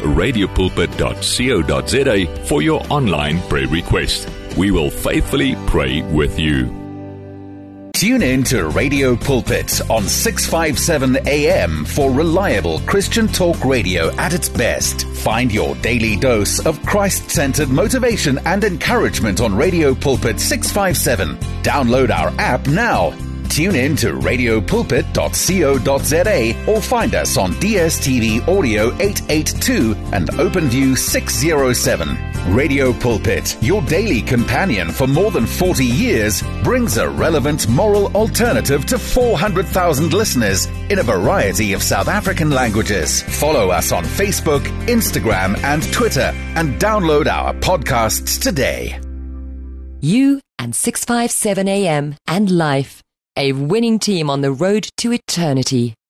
radiopulpit.co.za for your online prayer request. We will faithfully pray with you. Tune in to Radio Pulpit on 657 AM for reliable Christian talk radio at its best. Find your daily dose of Christ-centered motivation and encouragement on Radio Pulpit 657. Download our app now. Tune in to radiopulpit.co.za or find us on DSTV Audio 882 and OpenView 607. Radio Pulpit, your daily companion for more than 40 years, brings a relevant moral alternative to 400,000 listeners in a variety of South African languages. Follow us on Facebook, Instagram and Twitter and download our podcasts today. You and 657 AM and Life, a winning team on the road to eternity.